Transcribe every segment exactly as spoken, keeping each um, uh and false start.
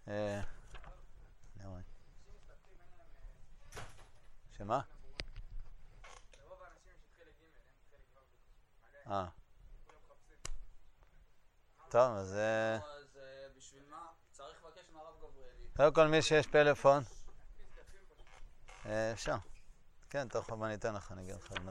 שמה? אה. טוב, אז... בשביל מה? צריך לבקש מהרב גבריאלי. קודם כל מי שיש פלאפון. אפשר. כן, תוך כמה אני אתן לך, אני אגיד לך.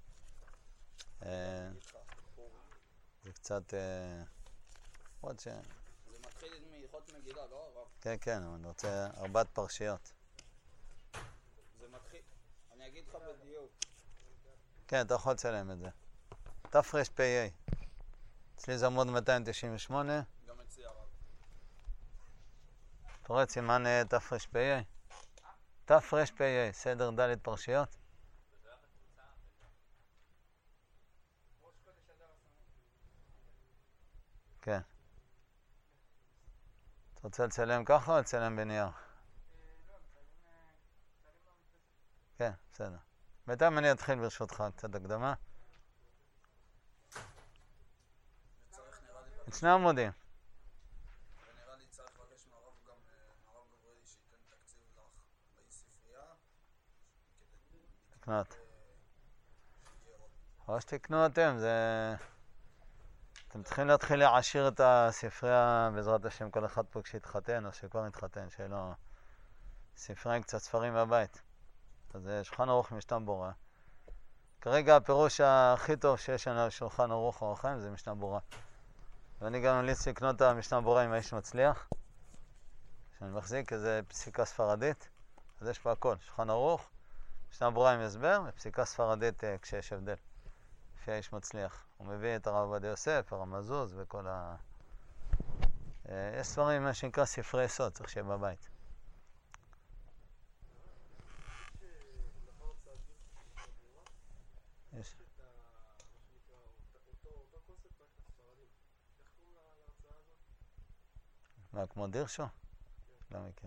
זה קצת... עוד ש... זה מתחיל מהלכות מגילה, לא הרב? כן, כן, אני רוצה ארבעת פרשיות. זה מתחיל... אני אגיד לך בדיוק. כן, אתה יכול לצלם את זה. תרפ"א. אצלי זה עמוד מאתיים תשעים ושמונה. גם אצלי הרב. אתה רואה סימן תרפ"א? תרפ"א, סדר ד' פרשיות. כן. אתה רוצה לצלם ככה או לצלם בנייר? כן, בסדר. בינתיים אני אתחיל ברשותך, קצת הקדמה. את שני עמודים. ונראה לי צריך לבקש מהרב גם, מהרב גבריאלי שייתן תקציב לך לספרייה. תקנות. או שתקנו אתם, זה... אתם צריכים להתחיל להעשיר את הספרייה בעזרת השם, כל אחד פה כשהתחתן או שכבר התחתן, שיהיה לו ספרייה עם קצת ספרים בבית. אז זה שולחן ערוך משנה ברורה. כרגע הפירוש הכי טוב שיש לנו על שולחן ערוך אור החיים זה משנה ברורה. ואני גם ממליץ לקנות את המשנה ברורה עם האיש מצליח, שאני מחזיק איזה פסיקה ספרדית, אז יש פה הכל, שולחן ערוך, משנה ברורה עם הסבר, ופסיקה ספרדית כשיש הבדל. לפי האיש מצליח. הוא מביא את הרב עובדיה יוסף, הרב מזוז וכל ה... יש ספרים, מה שנקרא ספרי יסוד, צריך שיהיה בבית. יש. מה, כמו דירשו? לא מכיר.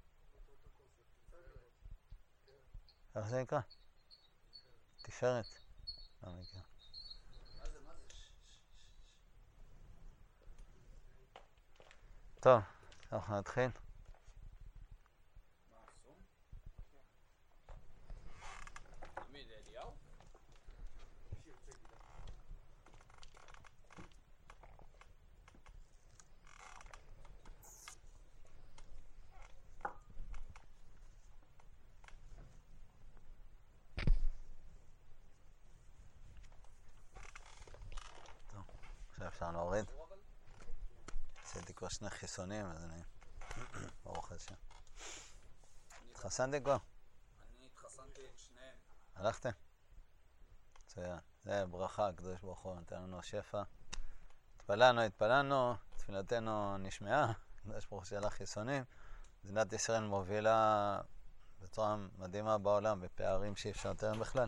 איך זה נקרא? תפארת? לא מכיר. טוב, אנחנו נתחיל. אפשר להוריד. עשיתי כבר שני חיסונים, אז אני... ברוך השם. התחסנתי כבר? אני התחסנתי את שניהם. הלכתם? מצוין. זה ברכה, הקדוש ברוך הוא נתן לנו שפע. התפללנו, התפללנו, תפילתנו נשמעה. הקדוש ברוך הוא שלח חיסונים. מדינת ישראל מובילה בצורה מדהימה בעולם, בפערים שאי אפשר לתאר בכלל.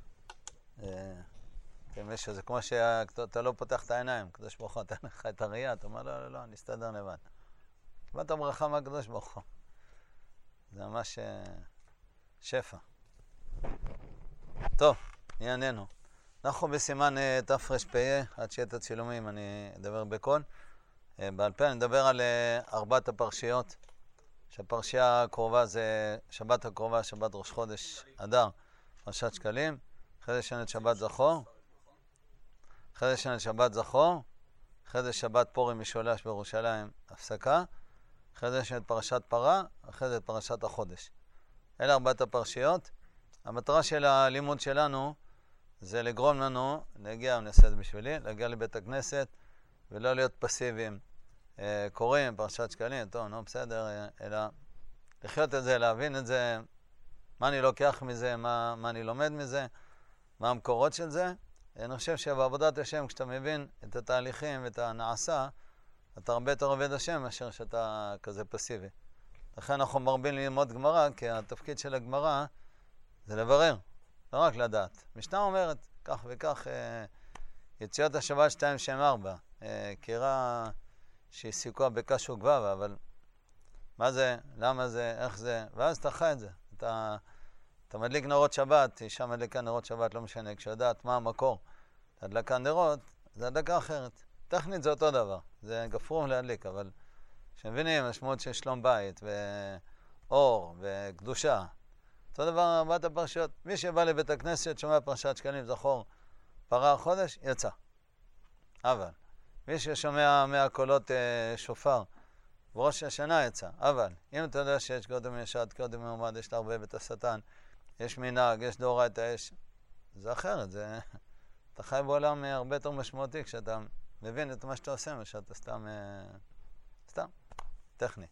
זה כמו שאתה לא פותח את העיניים, הקדוש ברוך הוא נתן לך את הראייה, אתה אומר לא, לא, לא, נסתדר לבד. קיבלת ברכה מהקדוש ברוך הוא. זה ממש שפע. טוב, נענינו. אנחנו בסימן תרפ"א, עד שיהיה את הצילומים אני אדבר בקול. בעל פה אני אדבר על ארבעת הפרשיות, שהפרשייה הקרובה זה שבת הקרובה, שבת ראש חודש אדר, פרשת שקלים, אחרי זה שנת שבת זכור. אחרי זה שנת שבת זכור, אחרי זה שבת פורים משולש בירושלים, הפסקה, אחרי זה שנת פרשת פרה, אחרי זה פרשת החודש. אלה ארבעת הפרשיות. המטרה של הלימוד שלנו זה לגרום לנו, להגיע, אני אעשה את זה בשבילי, להגיע לבית הכנסת ולא להיות פסיביים. אה, קוראים פרשת שקלים, טוב, נו בסדר, אלא לחיות את זה, להבין את זה, מה אני לוקח מזה, מה, מה אני לומד מזה, מה המקורות של זה. אני חושב שבעבודת השם, כשאתה מבין את התהליכים ואת הנעשה, אתה הרבה יותר עובד השם מאשר שאתה כזה פסיבי. לכן אנחנו מרבים ללמוד גמרא, כי התפקיד של הגמרא זה לברר, לא רק לדעת. משנה אומרת, כך וכך, אה, יציאת השבת שתיים שם ארבע, אה, קירה שהיא סיכוה בקש וגבבה, אבל מה זה, למה זה, איך זה, ואז אתה חי את זה. אתה... אתה מדליק נרות שבת, אישה מדליקה נרות שבת, לא משנה, כשיודעת מה המקור, הדלקה נרות, זה הדלקה אחרת. טכנית זה אותו דבר, זה גפרום להדליק, אבל שמבינים משמעות של שלום בית ואור וקדושה. אותו דבר ארבעת הפרשיות. מי שבא לבית הכנסת, שומע פרשת שקלים, זכור, פרה חודש, יצא. אבל מי ששומע מהקולות אה, שופר, בראש השנה יצא. אבל אם אתה יודע שיש קודם ישד, קודם מעומד, יש להרבב את השטן, יש מנהג, יש דאורייתא, יש... זה אחרת, זה... אתה חי בעולם הרבה יותר משמעותי כשאתה מבין את מה שאתה עושה, מה שאתה סתם... אה... סתם, טכני.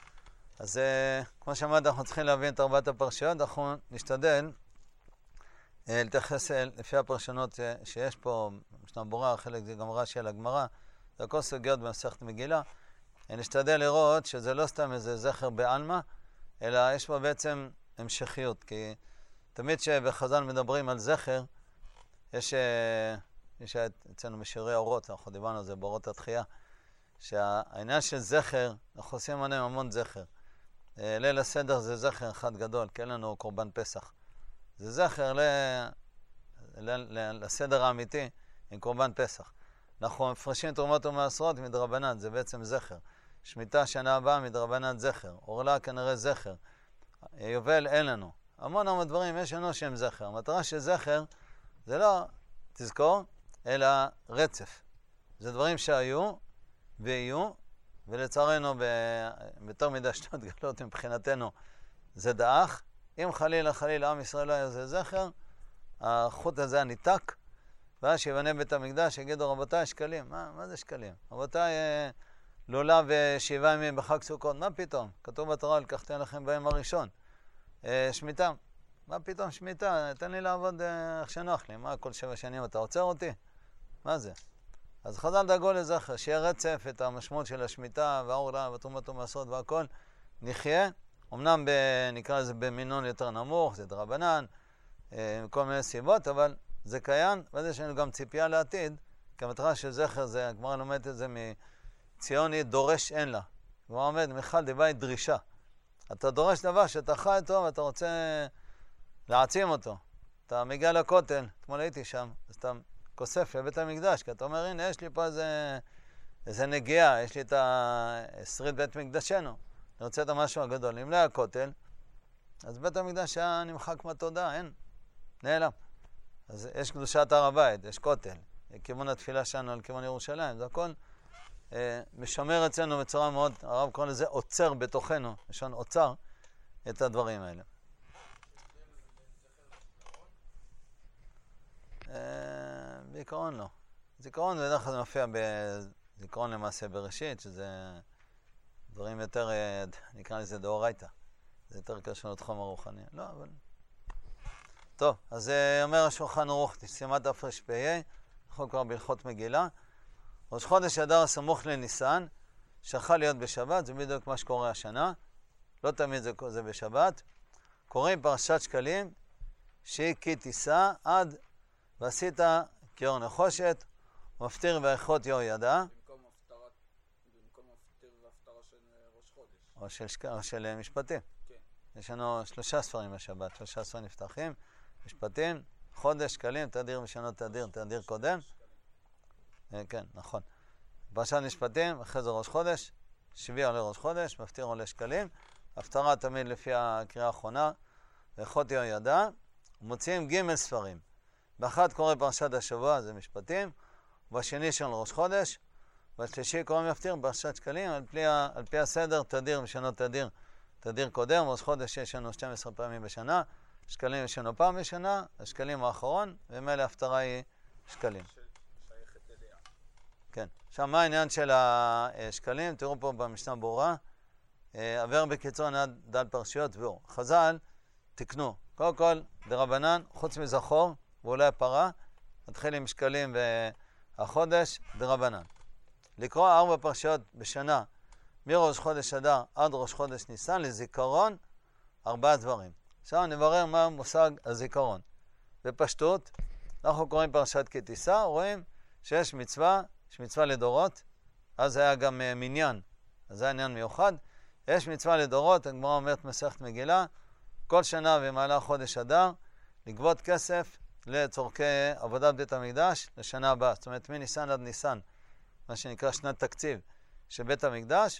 אז אה, כמו שאמרת, אנחנו צריכים להבין את ארבעת הפרשיות, אנחנו נשתדל אה, להתייחס אה, לפי הפרשנות אה, שיש פה, משנה ברורה, חלק זה גם רש"י על הגמרא, זה הכל סוגיות במסכת מגילה. נשתדל לראות שזה לא סתם איזה זכר בעלמא, אלא יש פה בעצם המשכיות, כי תמיד שבחז"ל מדברים על זכר, יש, יש אצלנו בשיעורי אורות, אנחנו דיברנו על זה באורות התחייה, שהעניין של זכר, אנחנו עושים עליהם המון זכר. ליל הסדר זה זכר אחד גדול, כי אין לנו קורבן פסח. זה זכר ל... ל... ל... לסדר האמיתי עם קורבן פסח. אנחנו מפרשים תרומות ומעשרות מדרבנן, זה בעצם זכר. שמיטה שנה הבאה מדרבנן זכר. עורלה כנראה זכר. יובל אין לנו. המון המון דברים יש לנו שהם זכר. המטרה של זכר זה לא תזכור, אלא רצף. זה דברים שהיו ויהיו, ולצערנו בתור מידה שנות גלות מבחינתנו זה דאח. אם חלילה חלילה עם ישראל לא היה זה זכר, החוט הזה הניתק, ואז שיבנה בית המקדש, יגידו רבותיי שקלים. מה, מה זה שקלים? רבותיי, לולב שבעה ימים בחג סוכות, מה פתאום? כתוב בתורה, לקחתי לכם ביום הראשון. שמיטה, מה פתאום שמיטה? תן לי לעבוד איך שנוח לי. מה, כל שבע שנים אתה עוצר אותי? מה זה? אז חז"ל דאגו לזכר, שיהיה רצף את המשמעות של השמיטה והעורלה והתרומות ומעשרות והכל, נחיה. אמנם ב, נקרא לזה במינון יותר נמוך, זה דרבנן, עם כל מיני סיבות, אבל זה קיים, ואז יש לנו גם ציפייה לעתיד, כי המטרה של זכר זה, הגמרא לומדת את זה מציוני, דורש אין לה. הגמרא אומרת, מיכל דבית דרישה. אתה דורש דבר שאתה חי אותו ואתה רוצה להעצים אותו. אתה מגיע לכותל, אתמול הייתי שם, אז אתה כוסף לבית המקדש, כי אתה אומר, הנה, יש לי פה איזה, איזה נגיעה, יש לי את השריד בית מקדשנו. אני רוצה את המשהו הגדול. אם לא היה כותל, אז בית המקדש היה נמחק מהתודעה, אין, נעלם. אז יש קדושת הר הבית, יש כותל, כיוון התפילה שלנו על כיוון ירושלים, זה הכל אה, משמר אצלנו בצורה מאוד, הרב קורא לזה עוצר בתוכנו, לשון עוצר, את הדברים האלה. אה, בעיקרון לא. זיכרון בדרך כלל זה מופיע בזיכרון למעשה בראשית, שזה דברים יותר, אה, נקרא לזה דאורייתא. זה יותר קשור לתחום הרוחני. לא, אבל... טוב, אז אומר השולחן ערוך, תשימת הפרש פ"ה, אנחנו כבר בהלכות מגילה. ראש חודש אדר סמוך לניסן, שחל להיות בשבת, זה בדיוק מה שקורה השנה. לא תמיד זה, זה בשבת. קוראים פרשת שקלים, שהיא כי תישא עד ועשית כאור נחושת, מפטיר ואיכות יור ידע. במקום הפטרת, במקום הפטיר והפטרה של ראש חודש. או של, שק... או של משפטים. כן. יש לנו שלושה ספרים בשבת, שלושה ספרים נפתחים. משפטים, חודש, שקלים, תדיר משנות תדיר, תדיר קודם. כן, נכון. פרשת משפטים, אחרי זה ראש חודש, שביעי עולה ראש חודש, מפטיר עולה שקלים. הפטרה תמיד לפי הקריאה האחרונה, ואיכות יור ידע. מוציאים ג' ספרים. באחד קורא פרשת השבוע, זה משפטים, ובשני של ראש חודש, בשלישי קוראים מפטיר פרשת שקלים, על פי, על פי הסדר, תדיר משנות תדיר, תדיר קודם, ראש חודש יש לנו שתים עשרה פעמים בשנה, שקלים יש לנו פעם בשנה, השקלים האחרון, ומילא ההפטרה היא שקלים. שייכת אליה. כן. עכשיו, מה העניין של השקלים? תראו פה במשנה ברורה, עבר בקיצון עד דל פרשיות ואור. חז"ל, תקנו. קודם כל, דרבנן, חוץ מזכור, ואולי פרה, נתחיל עם שקלים והחודש, דרבנן. לקרוא ארבע פרשיות בשנה, מראש חודש אדר עד ראש חודש ניסן, לזיכרון ארבעה דברים. עכשיו נברר מה מושג הזיכרון. בפשטות, אנחנו קוראים פרשת כי תישא, רואים שיש מצווה, יש מצווה לדורות, אז היה גם uh, מניין, אז זה עניין מיוחד. יש מצווה לדורות, הגמרא אומרת מסכת מגילה, כל שנה במהלך חודש אדר, לגבות כסף לצורכי עבודת בית המקדש לשנה הבאה. זאת אומרת, מניסן עד ניסן, מה שנקרא שנת תקציב של בית המקדש,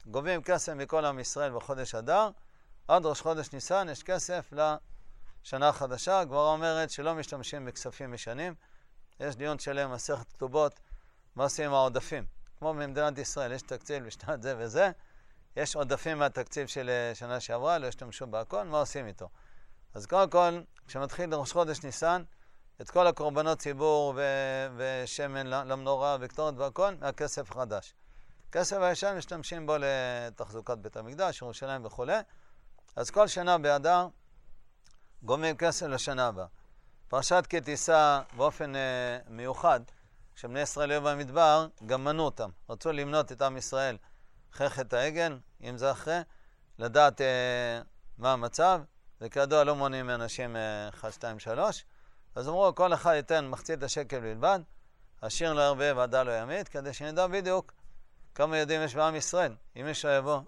גובים כסף מכל עם ישראל בחודש אדר, עד ראש חודש ניסן יש כסף לשנה החדשה. הגמרא אומרת שלא משתמשים בכספים משנים. יש דיון שלם, מסכת כתובות, מה עושים עם העודפים. כמו במדינת ישראל, יש תקציב לשנת זה וזה, יש עודפים מהתקציב של שנה שעברה, לא השתמשו בהכל, מה עושים איתו? אז קודם כל, כשמתחיל ראש חודש ניסן, את כל הקורבנות ציבור ו- ושמן למנורה וקטורת והכל, מהכסף חדש. כסף הישן משתמשים בו לתחזוקת בית המקדש, ירושלים וכו'. אז כל שנה באדר גומרים כסף לשנה הבאה. פרשת כי תישא באופן אה, מיוחד, כשבני ישראל היו במדבר, גם מנו אותם. רצו למנות את עם ישראל אחרי חטא העגל, אם זה אחרי, לדעת אה, מה המצב, וכידוע לא מונים מאנשים אחת, שתיים, שלוש. אז אמרו, כל אחד ייתן מחצית השקל בלבד, עשיר לא ירבה ועדה לא ימית, כדי שנדע בדיוק כמה יהודים יש בעם ישראל. אם מישהו יבוא...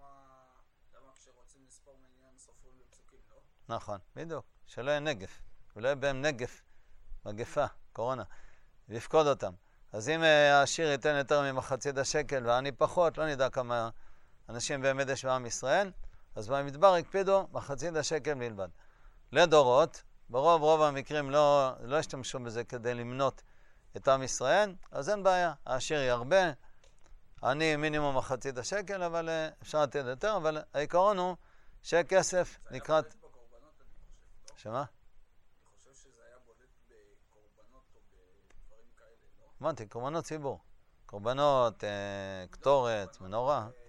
למה כשרוצים לספור מניין סופרים לפסוקים, לא? נכון, בדיוק. שלא יהיה נגף. ולא יהיה בהם נגף, מגפה, קורונה, ויפקוד אותם. אז אם העשיר ייתן יותר ממחצית השקל ואני פחות, לא נדע כמה אנשים באמת יש בעם ישראל, אז במדבר הקפידו מחצית השקל בלבד. לדורות, ברוב רוב המקרים לא, לא השתמשו בזה כדי למנות את עם ישראל, אז אין בעיה. העשיר ירבה, אני מינימום מחצית השקל, אבל אפשר לתת יותר, אבל העיקרון הוא שכסף לקראת... זה היה בולט בקורבנות, אני חושב, לא? שמה? אני חושב שזה היה בולט בקורבנות או בדברים כאלה, לא? אמרתי, קורבנות ציבור. קורבנות, אה, קטורת, מנורה. אני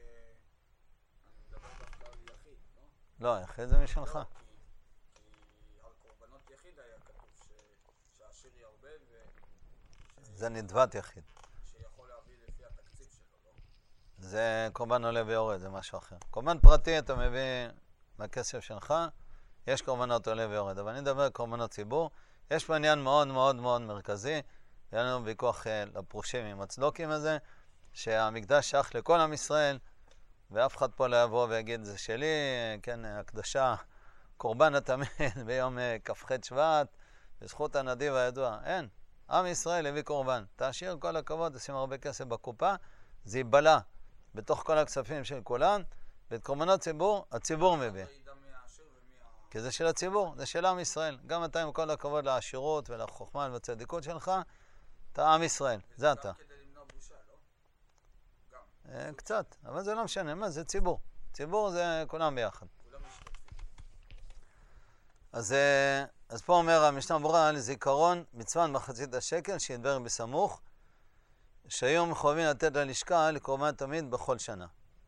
מדבר דווקא על יחיד, לא? לא, יחיד זה משלך. לא, כי, כי על קורבנות יחיד היה כתוב ש- שהעשיר ירבה ו... זה נדבת יחיד. שיכול להביא לפי התקציב שלו, לא? זה קורבן עולה ויורד, זה משהו אחר. קורבן פרטי אתה מביא מהכסף שלך, יש קורבנות עולה ויורד, אבל אני מדבר על קורבנות ציבור. יש פה עניין מאוד מאוד מאוד מרכזי, היה לנו ויכוח לפרושים עם הצדוקים הזה, שהמקדש שייך לכל עם ישראל, ואף אחד פה לא יבוא ויגיד זה שלי, כן, הקדשה, קורבן התמיד ביום כ"ח שבט, בזכות הנדיב הידוע. אין, עם ישראל הביא קורבן. תשאיר כל הכבוד, תשים הרבה כסף בקופה, זה ייבלע בתוך כל הכספים של כולם, ואת קורבנות ציבור, הציבור מביא. כי זה של הציבור, זה של עם ישראל. גם אתה עם כל הכבוד לעשירות ולחוכמה ולצדיקות שלך, אתה עם ישראל, זה אתה. גם כדי למנוע בושה, לא? גם. קצת, אבל זה לא משנה, מה זה ציבור. ציבור זה כולם ביחד. כולם משתתפים. אז, אז פה אומר המשנה ברורה על זיכרון מצווה מחצית השקל שיתברר בסמוך, שהיו מחויבים לתת ללשכה לקורבן תמיד בכל שנה.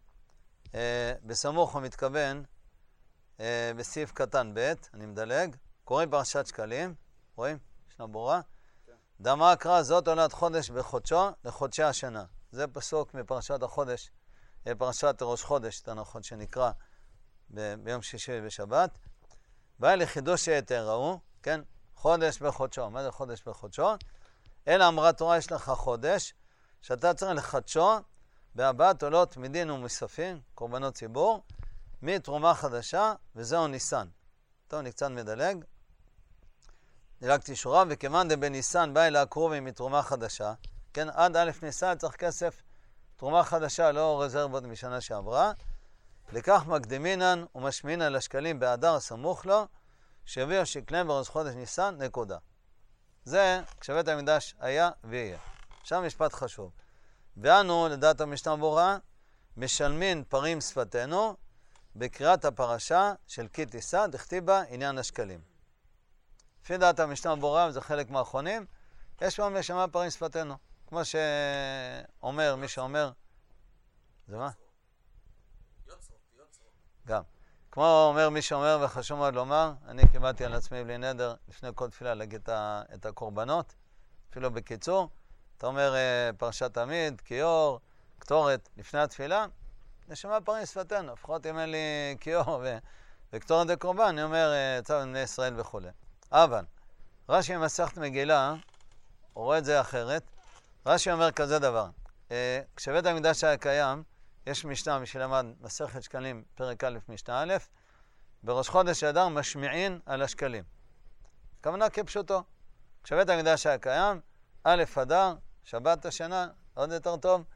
בסמוך הוא מתכוון בסעיף קטן ב', אני מדלג, קוראים פרשת שקלים, רואים? משנה ברורה. דמה קרא זאת עולת חודש בחודשו לחודשי השנה. זה פסוק מפרשת החודש, פרשת ראש חודש, את הנכון שנקרא ב- ביום שישי ובשבת. בא לחידוש היתר ראו, כן? חודש בחודשו. מה זה חודש בחודשו? אלא אמרה תורה יש לך חודש, שאתה צריך לחדשו בהבאת עולות מדין ומוספים, קורבנות ציבור, מתרומה חדשה, וזהו ניסן. טוב, אני קצת מדלג. דילגתי שורה, וכיוון דבניסן בא אל הקרובים מתרומה חדשה, כן, עד א' ניסן צריך כסף, תרומה חדשה, לא רזרבות משנה שעברה, לכך מקדימינן ומשמינן לשקלים באדר סמוך לו, שהביאו שקליהם בראש חודש ניסן, נקודה. זה כשבית המקדש היה ויהיה. עכשיו משפט חשוב. ואנו, לדעת המשנה ברורה, משלמין פרים שפתנו, בקריאת הפרשה של כי תישא, דכתיבה עניין השקלים. לפי דעת המשנה ברורה, וזה חלק מהאחרונים, יש פה משמע פרים שפתנו. כמו שאומר, מי שאומר, זה מה? יוצרות, יוצרות. גם. כמו אומר מי שאומר, וחשוב מאוד לומר, אני קיבלתי על עצמי בלי נדר, לפני כל תפילה להגיד את הקורבנות, אפילו בקיצור. אתה אומר פרשת תמיד, כיור, קטורת, לפני התפילה, נשמע פרים שפתנו, לפחות אם אין לי כיור וקטורת וקורבן, אני אומר צו בני ישראל וכו'. אבל, רש"י במסכת מגילה, הוא רואה את זה אחרת, רש"י אומר כזה דבר, כשבית המקדש היה קיים, יש משנה, מי שלמד מסכת שקלים, פרק א', משנה א', בראש חודש אדר משמיעין על השקלים. כוונה כפשוטו. כשבית המקדש היה קיים, א' אדר, שבת השנה, עוד יותר טוב,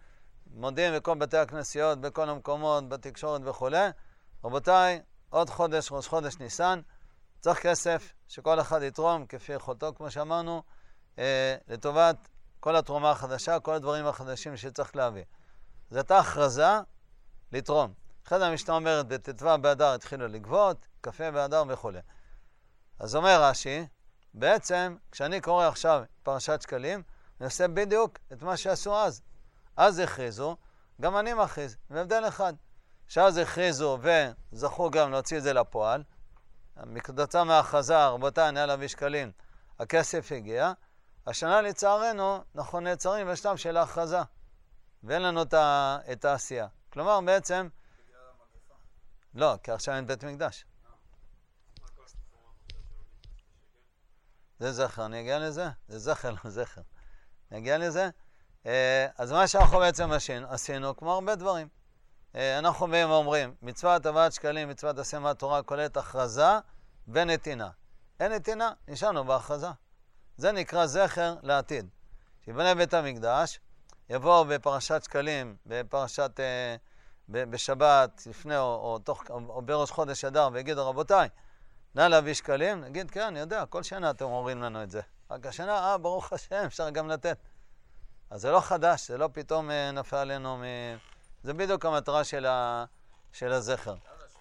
מודיעים בכל בתי הכנסיות, בכל המקומות, בתקשורת וכו'. רבותיי, עוד חודש, ראש חודש ניסן, צריך כסף שכל אחד יתרום כפי יכולתו, כמו שאמרנו, אה, לטובת כל התרומה החדשה, כל הדברים החדשים שצריך להביא. זו הייתה הכרזה לתרום. אחרי זה המשנה אומרת, בט"ו באדר התחילו לגבות, קפה באדר וכו'. אז אומר רש"י, בעצם, כשאני קורא עכשיו פרשת שקלים, אני עושה בדיוק את מה שעשו אז. אז הכריזו, גם אני מכריז, בהבדל אחד. שאז הכריזו וזכו גם להוציא את זה לפועל. מקדוצה מההכרזה, רבותיי, אני להביא שקלים, הכסף הגיע. השנה לצערנו, אנחנו נעצרים בשלב של ההכרזה. ואין לנו את העשייה. כלומר, בעצם... בגלל המגפה. לא, כי עכשיו אין בית מקדש. זה זכר, אני אגיע לזה? זה זכר, לא זכר. אני אגיע לזה? אז מה שאנחנו בעצם עשינו, כמו הרבה דברים. אנחנו באים ואומרים, מצוות הבאת שקלים, מצוות עשה מהתורה, כוללת הכרזה ונתינה. אין נתינה, נשארנו בהכרזה. זה נקרא זכר לעתיד. שיבנה בית המקדש, יבואו בפרשת שקלים, בפרשת, אה, בשבת, לפני או, או, תוך, או, או בראש חודש אדר, ויגידו, רבותיי, נא להביא שקלים, נגיד, כן, אני יודע, כל שנה אתם אומרים לנו את זה. רק השנה, אה, ברוך השם, אפשר גם לתת. אז זה לא חדש, זה לא פתאום אה, נפל עלינו, מ... זה בדיוק המטרה של, ה... של הזכר.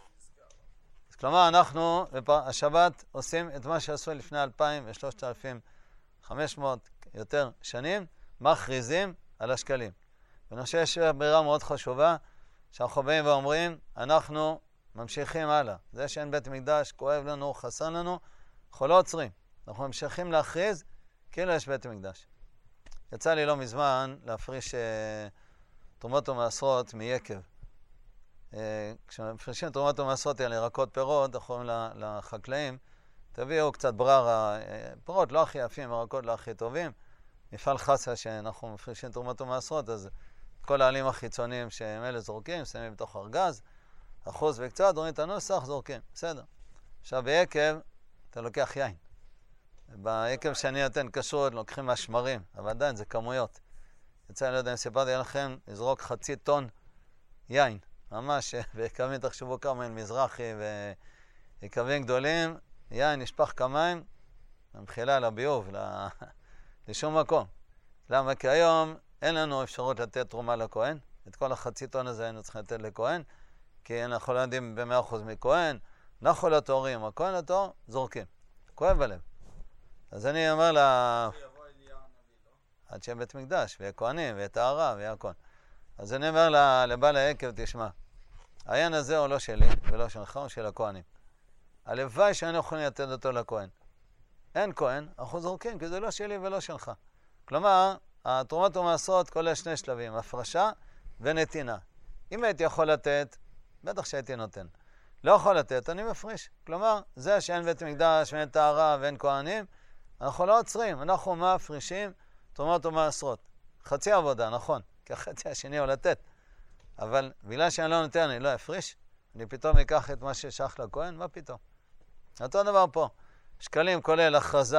אז כלומר, אנחנו, השבת, עושים את מה שעשו לפני אלפיים ושלושת אלפים וחמש מאות יותר שנים, מכריזים על השקלים. ואני חושב שיש בירה מאוד חשובה, שאנחנו באים ואומרים, אנחנו ממשיכים הלאה. זה שאין בית מקדש, כואב לנו, חסר לנו, אנחנו לא עוצרים. אנחנו ממשיכים להכריז, כאילו יש בית מקדש. יצא לי לא מזמן להפריש אה, תרומות ומעשרות מיקב. אה, כשמפרישים תרומות ומעשרות על ירקות פירות, אנחנו אומרים לחקלאים, תביאו קצת בררה, אה, פירות לא הכי יפים, ירקות לא הכי טובים. מפעל חסה שאנחנו מפרישים תרומות ומעשרות, אז כל העלים החיצוניים שהם אלה זורקים, שמים בתוך ארגז, אחוז וקצת, רואים את הנוסח, זורקים, בסדר. עכשיו ביקב, אתה לוקח יין. ביקב שאני נותן כשרות, לוקחים מהשמרים, אבל עדיין זה כמויות. יצא, אני לא יודע אם סיפרתי לכם, לזרוק חצי טון יין, ממש, ויקבים תחשבו כמה אין מזרחי ויקבים גדולים, יין נשפך כמיים, במחילה לביוב, לשום מקום. למה? כי היום אין לנו אפשרות לתת תרומה לכהן. את כל החצי טון הזה היינו צריכים לתת לכהן, כי אנחנו לא יודעים ב-מאה אחוז מכהן. אנחנו לא תורים, הכהן לתור, זורקים. כואב בלב. אז אני אומר לה... עד שיהיה בית מקדש, ויהיה כהנים, ויהיה טהרה, ויהיה הכהן. אז אני אומר לבעל היקב, תשמע, העין הזה הוא לא שלי, ולא שלך, הוא של הכהנים. הלוואי שאני יכולים לתת אותו לכהן. אין כהן, אנחנו זורקים, כי זה לא שלי ולא שלך. כלומר, התרומות ומעשרות כולל שני שלבים, הפרשה ונתינה. אם הייתי יכול לתת, בטח שהייתי נותן. לא יכול לתת, אני מפריש. כלומר, זה שאין בית מקדש ואין טהרה ואין כהנים, אנחנו לא עוצרים, אנחנו מפרישים תרומות ומעשרות. חצי עבודה, נכון, כי החצי השני הוא לתת. אבל בגלל שאני לא נותן, אני לא אפריש, אני פתאום אקח את מה ששייך לכהן, מה פתאום? אותו דבר פה. שקלים כולל הכרזה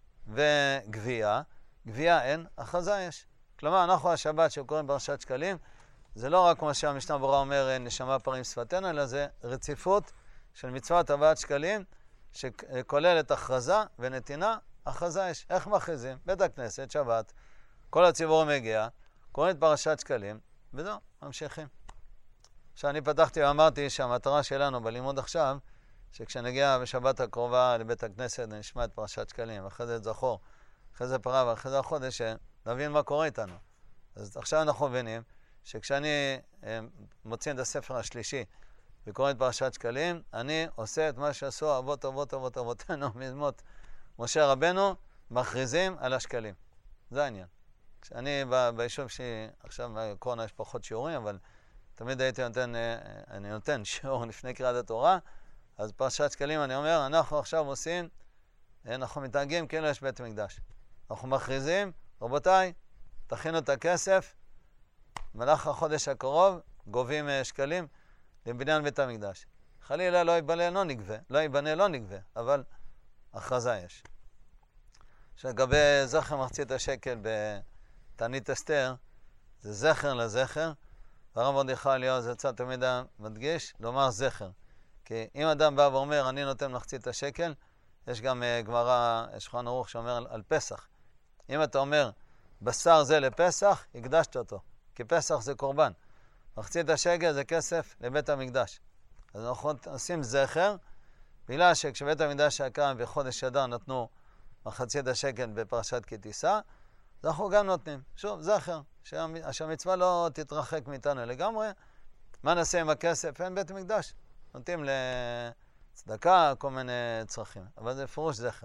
וגבייה. גבייה אין, הכרזה יש. כלומר, אנחנו השבת שקוראים פרשת שקלים, זה לא רק כמו שהמשנה ברורה אומר, נשמה פרים שפתנו, אלא זה רציפות של מצוות הבאת שקלים, שכוללת הכרזה ונתינה, הכרזה יש. איך מכריזים? בית הכנסת, שבת, כל הציבור מגיע, קוראים את פרשת שקלים, וזהו, ממשיכים. עכשיו, אני פתחתי ואמרתי שהמטרה שלנו בלימוד עכשיו, שכשנגיע בשבת הקרובה לבית הכנסת נשמע את פרשת שקלים, אחרי זה את זכור, אחרי זה פרה ואחרי זה החודש, נבין מה קורה איתנו. אז עכשיו אנחנו מבינים שכשאני מוציא את הספר השלישי וקורא את פרשת שקלים, אני עושה את מה שעשו אבות אבות אבות אבותינו מזמות משה רבנו, מכריזים על השקלים. זה העניין. כשאני ביישוב שלי, עכשיו בקורונה יש פחות שיעורים, אבל תמיד הייתי נותן, אני נותן שיעור לפני קריאת התורה, אז פרשת שקלים אני אומר, אנחנו עכשיו עושים, אנחנו מתנהגים כאילו יש בית מקדש. אנחנו מכריזים, רבותיי, תכינו את הכסף, במהלך החודש הקרוב גובים שקלים לבניין בית המקדש. חלילה לא ייבנה לא נגבה, לא ייבנה לא נגבה, אבל הכרזה יש. שלגבי זכר מחצית השקל בתענית אסתר, זה זכר לזכר, והרב מרדכי אליהו זצ"ל תמיד מדגיש, לומר זכר. כי אם אדם בא ואומר, אני נותן מחצית השקל, יש גם uh, גמרא, שולחן ערוך שאומר על, על פסח. אם אתה אומר, בשר זה לפסח, הקדשת אותו. כי פסח זה קורבן. מחצית השקל זה כסף לבית המקדש. אז אנחנו עושים זכר, בגלל שכשבית המקדש היה קם בחודש אדר נתנו מחצית השקל בפרשת כי תישא, אז אנחנו גם נותנים. שוב, זכר, שהמצווה לא תתרחק מאיתנו לגמרי. מה נעשה עם הכסף? אין בית המקדש. נותנים לצדקה, כל מיני צרכים. אבל זה פירוש זכר.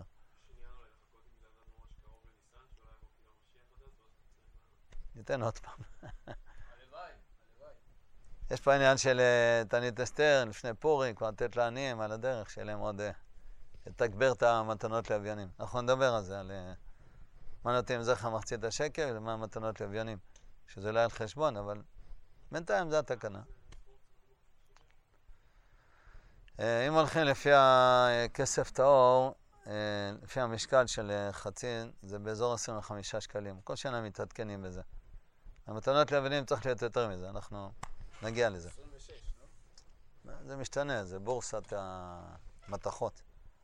ניתן עוד פעם. יש פה עניין של תענית אסתר, לפני פורים, כבר לתת לעניים על הדרך, שיהיה להם עוד לתגבר את המתנות לאביינים. אנחנו נדבר על זה, על מה נותנים זכר מחצית השקל ומה המתנות לאביינים, שזה לא היה על חשבון, אבל בינתיים זה התקנה. אם הולכים לפי הכסף טהור, לפי המשקל של חצי, זה באזור עשרים וחמישה שקלים. כל שנה מתעדכנים בזה. המתנות לאביינים צריך להיות יותר מזה, אנחנו נגיע לזה. עשרים ושש, לא? זה משתנה, זה בורסת המתכות.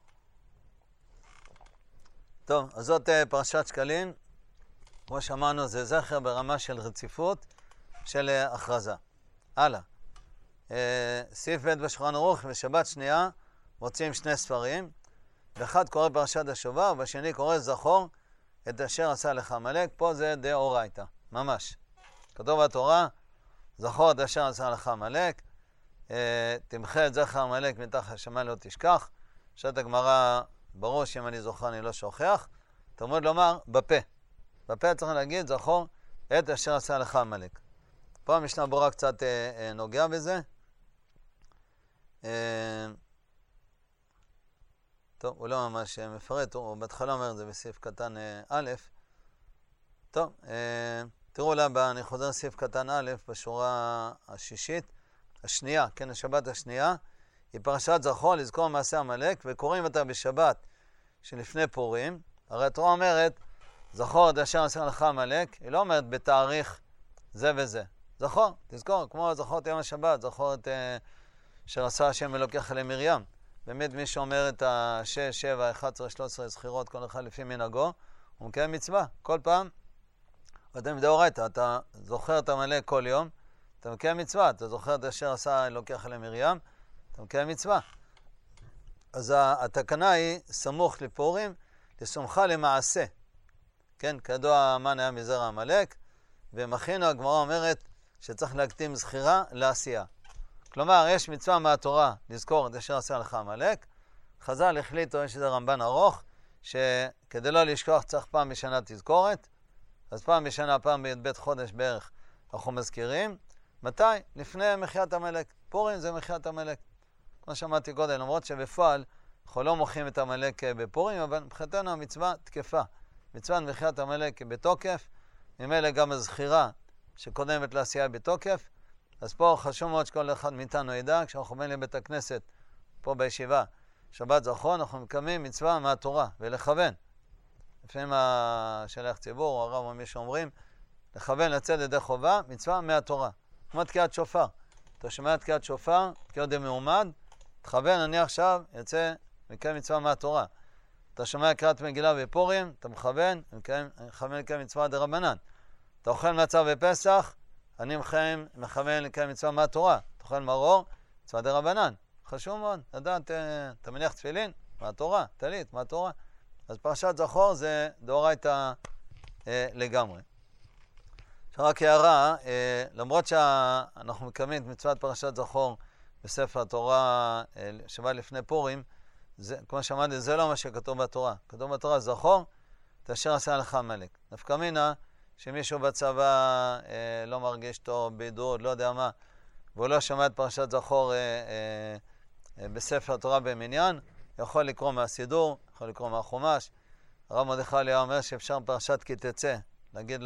טוב, אז זאת פרשת שקלים. כמו שאמרנו, זה זכר ברמה של רציפות של הכרזה. הלאה. סעיף ב' בשולחן ערוך, בשבת שנייה מוצאים שני ספרים. באחד קורא פרשת השובר, ובשני קורא זכור את אשר עשה לך עמלק. פה זה דאורייתא, ממש. כתוב בתורה, זכור את אשר עשה לך עמלק, תמחה את זכר עמלק מתחת השמיים לא תשכח. שאת הגמרא, ברור שאם אני זוכר אני לא שוכח. תלמוד לומר בפה. בפה צריך להגיד זכור את אשר עשה לך עמלק. פה המשנה ברורה קצת אה, נוגע בזה. אה, טוב, הוא לא ממש מפרט, הוא בהתחלה אומר את זה בסעיף קטן אה, א'. טוב, אה, תראו לה, אני חוזר סעיף קטן א', בשורה השישית, השנייה, כן, השבת השנייה, היא פרשת זכור לזכור מעשה עמלק, וקוראים אותה בשבת שלפני פורים. הרי התורה אומרת, זכור את אשר עשה לך עמלק, היא לא אומרת בתאריך זה וזה. זכור, תזכור, כמו זכור את יום השבת, זכור את אשר עשה השם אלוקיך למרים. באמת מי שאומר את ה-שש, שבע, אחת עשרה, שלוש עשרה זכירות, כל אחד לפי מנהגו, הוא מקיים מצווה. כל פעם, ואתם דאורייתא, אתה זוכר את עמלק כל יום, אתה מקיים מצווה. אתה זוכר את אשר עשה אלוקיך למרים, אתה מקיים מצווה. אז התקנה היא סמוך לפורים, לסומכה למעשה. כן, כידוע המן היה מזרע עמלק, ומכינו הגמרא אומרת שצריך להקדים זכירה לעשייה. כלומר, יש מצווה מהתורה לזכור את אשר עשה לך עמלק. חז"ל החליטו, יש איזה רמב"ן ארוך, שכדי לא לשכוח צריך פעם בשנה תזכורת. אז פעם בשנה, פעם בית חודש בערך, אנחנו מזכירים. מתי? לפני מחיית עמלק. פורים זה מחיית עמלק. כמו שאמרתי קודם, למרות שבפועל אנחנו לא מוחים את עמלק בפורים, אבל מבחינתנו המצווה תקפה. מצווה מחיית עמלק בתוקף, ממילא גם הזכירה שקודמת לעשייה בתוקף. אז פה חשוב מאוד שכל אחד מאיתנו ידע, כשאנחנו באים לבית הכנסת, פה בישיבה, שבת זכור, אנחנו מקיימים מצווה מהתורה, ולכוון. לפעמים השליח ציבור, או הרב או מי שאומרים, לכוון לצאת ידי חובה, מצווה מהתורה. כמו תקיעת שופר. אתה שומע תקיעת שופר, תקיעות דמעומד, תכוון, אני עכשיו יוצא, מקיים מצווה מהתורה. אתה שומע קריאת מגילה בפורים, אתה מכוון, מכוון לקיים מצווה דרבנן. אתה אוכל מצה בפסח, אני מכוון, מכוון לקיים מצווה מהתורה. אתה אוכל מרור, מצווה דרבנן. חשוב מאוד, לדעת, אתה מניח תפילין, מהתורה, טלית, מהתורה. אז פרשת זכור זה דאורייתא אה, לגמרי. עכשיו רק הערה, אה, למרות שאנחנו מקיימים את מצוות פרשת זכור בספר התורה אה, שבא לפני פורים, זה, כמו שאמרתי, זה לא מה שכתוב בתורה. כתוב בתורה זכור, את אשר עשה לך עמלק. נפקא מינה, שמישהו בצבא אה, לא מרגיש טוב, בידוד, לא יודע מה, והוא לא שומע את פרשת זכור אה, אה, אה, בספר התורה במניין, יכול לקרוא מהסידור, יכול לקרוא מהחומש. הרב מרדכי אליהו אומר שאפשר פרשת כי תצא, להגיד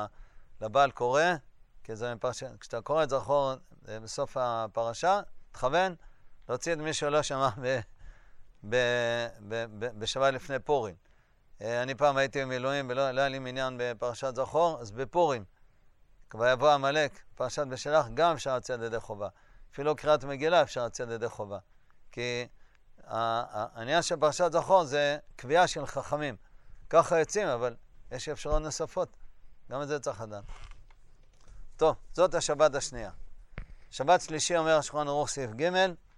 לבעל קורא, כי זה מפרשת, כשאתה קורא את זכור בסוף הפרשה, תכוון, להוציא את מי שלא שמע ב, ב, ב, ב, בשבת לפני פורים. אני פעם הייתי במילואים ולא לא היה לי מניין בפרשת זכור, אז בפורים ויבוא עמלק, פרשת בשלח, גם אפשר לצאת ידי חובה. אפילו קריאת מגילה אפשר לצאת ידי חובה. כי העניין של פרשת זכור זה קביעה של חכמים. ככה יוצאים, אבל יש אפשרות נוספות. גם את זה צריך לדעת. טוב, זאת השבת השנייה. שבת שלישי אומר שולחן ערוך סעיף ג'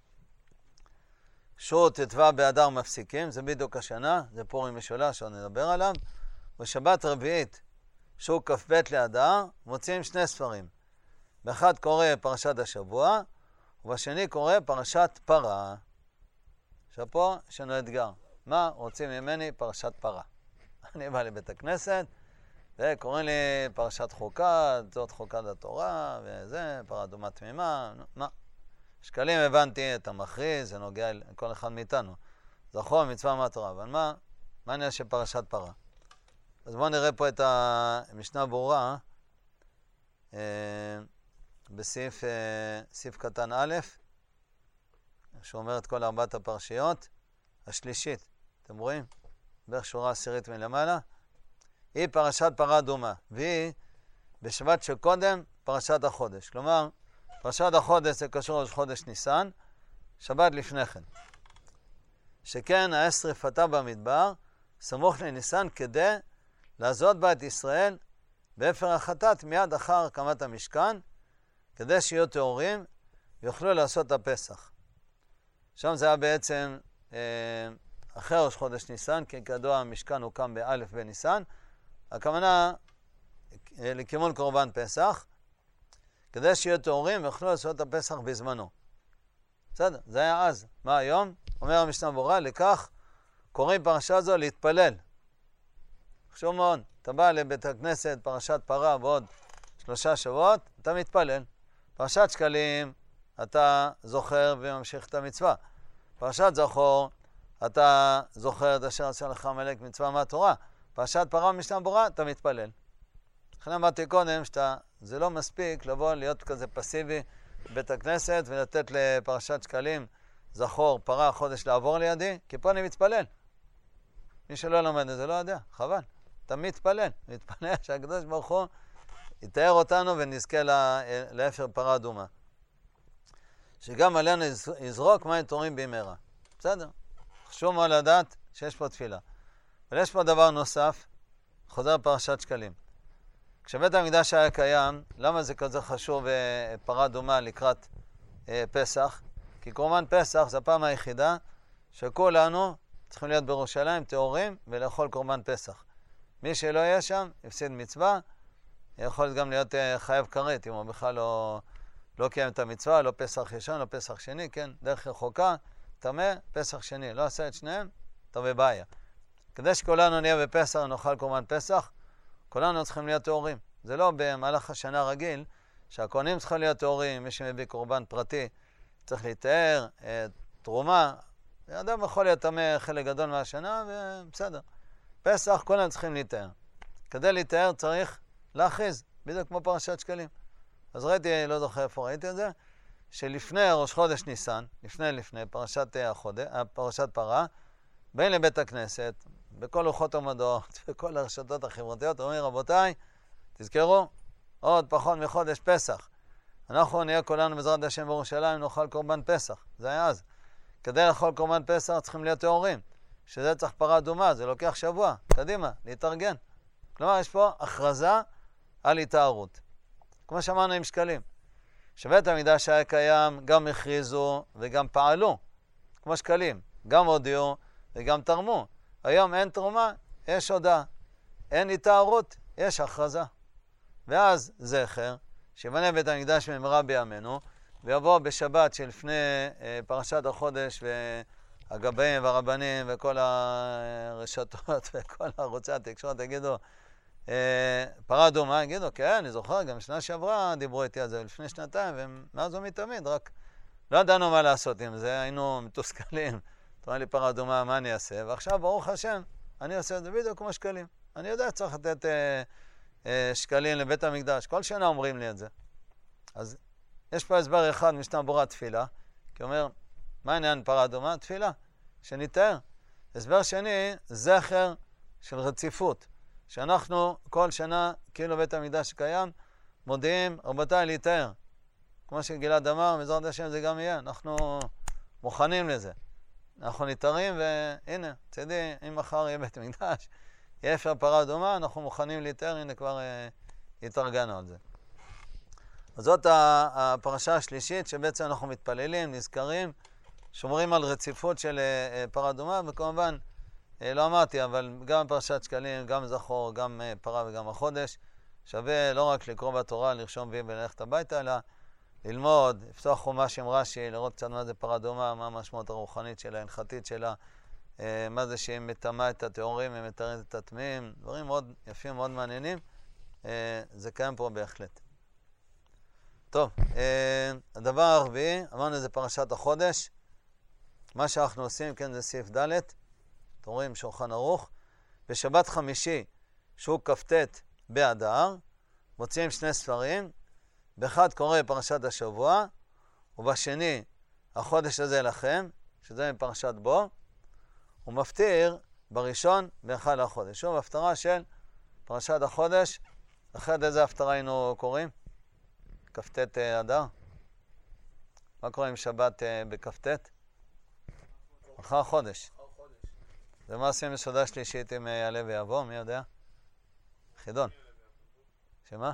שור ט"ו באדר מפסיקים, זה בדיוק השנה, זה פורים משולש שעוד נדבר עליו. ושבת רביעית, שור כ"ב לאדר, מוצאים שני ספרים. באחד קורא פרשת השבוע, ובשני קורא פרשת פרה. עכשיו פה יש לנו אתגר. מה רוצים ממני? פרשת פרה. אני בא לבית הכנסת, וקוראים לי פרשת חוקת, זאת חוקת התורה, וזה, פרה אדומה תמימה, מה? שקלים הבנתי את המכריז, זה נוגע לכל אחד מאיתנו. זכור מצווה מהתורה, אבל מה? מה העניין של פרשת פרה? אז בואו נראה פה את המשנה ברורה, אה, בסעיף אה, סעיף קטן א', שאומר את כל ארבעת הפרשיות, השלישית, אתם רואים? בערך שורה עשירית מלמעלה, היא פרשת פרה אדומה, והיא בשבת שקודם פרשת החודש. כלומר, פרשת החודש זה קשור לראש חודש ניסן, שבת לפני כן. שכן האש שריפתה במדבר, סמוך לניסן כדי לעזות בה את ישראל באפר החטאת מיד אחר הקמת המשכן, כדי שיהיו טהורים ויוכלו לעשות את הפסח. שם זה היה בעצם אה, אחרי ראש חודש ניסן, כי כידוע המשכן הוקם באלף בניסן, הכוונה אה, לכיוון קורבן פסח, כדי שיהיו טהורים ויוכלו לעשות את הפסח בזמנו. בסדר, זה היה אז. מה היום? אומר המשנה ברורה, לכך קוראים פרשה זו להתפלל. חשוב מאוד, אתה בא לבית הכנסת, פרשת פרה בעוד שלושה שבועות, אתה מתפלל. פרשת שקלים, אתה זוכר וממשיך את המצווה. פרשת זכור, אתה זוכר את אשר עשה לך עמלק מצווה מהתורה. פרשת פרה משנה ברורה, אתה מתפלל. לכן אמרתי קודם שאתה, זה לא מספיק לבוא להיות כזה פסיבי בבית הכנסת ולתת לפרשת שקלים, זכור, פרה, חודש לעבור לידי, כי פה אני מתפלל. מי שלא לומד את זה לא יודע, חבל. אתה מתפלל, מתפלל שהקדוש ברוך הוא יתאר אותנו ונזכה לאפר פרה אדומה. שגם עלינו יזרוק מים טהורים במהרה. בסדר? חשוב מאוד לדעת שיש פה תפילה. אבל יש פה דבר נוסף, חוזר פרשת שקלים. כשבית המקדש היה קיים, למה זה כזה חשוב פרה אדומה לקראת אה, פסח? כי קורבן פסח זה הפעם היחידה שכולנו צריכים להיות בירושלים טהורים ולאכול קורבן פסח. מי שלא יהיה שם, יפסיד מצווה, יכול גם להיות אה, חייב כרת, אם הוא בכלל לא, לא קיים את המצווה, לא פסח ראשון, לא פסח שני, כן, דרך רחוקה, טמא, פסח שני, לא עשה את שניהם, אתה בבעיה. כדי שכולנו נהיה בפסח ונאכל קורבן פסח, כולנו צריכים להיות טהורים. זה לא במהלך השנה רגיל, שהכהנים צריכים להיות טהורים, מי שמביא קורבן פרטי צריך להתאר, תרומה, אדם יכול להיות טמא חלק גדול מהשנה, ובסדר. פסח כולם צריכים להתאר. כדי להתאר צריך להכריז, בדיוק כמו פרשת שקלים. אז ראיתי, לא זוכר איפה ראיתי את זה, שלפני ראש חודש ניסן, לפני לפני פרשת החודש, פרשת פרה, באים לבית הכנסת, בכל לוחות המודעות, בכל הרשתות החברתיות, אומרים, רבותיי, תזכרו, עוד פחות מחודש פסח. אנחנו נהיה כולנו בעזרת השם בירושלים, נאכל קורבן פסח. זה היה אז. כדי לאכול קורבן פסח צריכים להיות טהורים. שזה צריך פרה אדומה, זה לוקח שבוע. קדימה, להתארגן. כלומר, יש פה הכרזה על התארות. כמו שאמרנו עם שקלים. שבית המקדש היה קיים, גם הכריזו וגם פעלו. כמו שקלים. גם הודיעו וגם תרמו. היום אין תרומה, יש הודעה. אין התארות, יש הכרזה. ואז זכר, שיבנה בית המקדש במהרה בימינו, ויבוא בשבת שלפני אה, פרשת החודש והגבאים והרבנים וכל הרשתות וכל ערוצי התקשורת יגידו, אה, פרה אדומה, יגידו, כן, אני זוכר, גם שנה שעברה דיברו איתי על זה לפני שנתיים, ומאז ומתמיד, רק לא ידענו מה לעשות עם זה, היינו מתוסכלים. אתה אומר לי פרה אדומה, מה אני אעשה? ועכשיו, ברוך השם, אני עושה את זה בדיוק כמו שקלים. אני יודע, צריך לתת אה, אה, שקלים לבית המקדש. כל שנה אומרים לי את זה. אז יש פה הסבר אחד, משנה ברורה תפילה, כי אומר, מה העניין פרה אדומה? תפילה, שנתאר. הסבר שני, זכר של רציפות, שאנחנו כל שנה, כאילו בית המקדש קיים, מודיעים, רבותיי, להתאר. כמו שגלעד אמר, בעזרת השם זה גם יהיה. אנחנו מוכנים לזה. אנחנו נתארים, והנה, צדי, אם מחר יהיה בית מקדש, יהיה אפר פרה אדומה, אנחנו מוכנים להתאר, הנה כבר אה, התארגנו על זה. אז זאת הפרשה השלישית, שבעצם אנחנו מתפללים, נזכרים, שומרים על רציפות של אה, פרה אדומה, וכמובן, אה, לא אמרתי, אבל גם פרשת שקלים, גם זכור, גם אה, פרה וגם החודש, שווה לא רק לקרוא בתורה, לרשום וי וללכת הביתה, אלא ללמוד, לפתוח חומש עם רש"י, לראות קצת מה זה פרה אדומה, מה המשמעות הרוחנית שלה, ההלכתית שלה, אה, מה זה שהיא מטמאה את הטהורים, היא מתארת את הטמאים, דברים מאוד יפים, מאוד מעניינים, אה, זה קיים פה בהחלט. טוב, אה, הדבר הרביעי, אמרנו זה פרשת החודש, מה שאנחנו עושים, כן, זה סעיף ד', אתם רואים שולחן ערוך, בשבת חמישי, שהוא כ"ט באדר, מוצאים שני ספרים, באחד קורא פרשת השבוע, ובשני, החודש הזה לכם, שזה מפרשת בו, הוא מפטיר בראשון באחד לחודש. שוב, הפטרה של פרשת החודש, אחרת איזה הפטרה היינו קוראים? כ"ט אדר. מה קורה עם שבת בכ"ט? אחר חודש. זה מה עושים בסעודה שלישית עם יעלה ויבוא, מי יודע? חידון. שמה?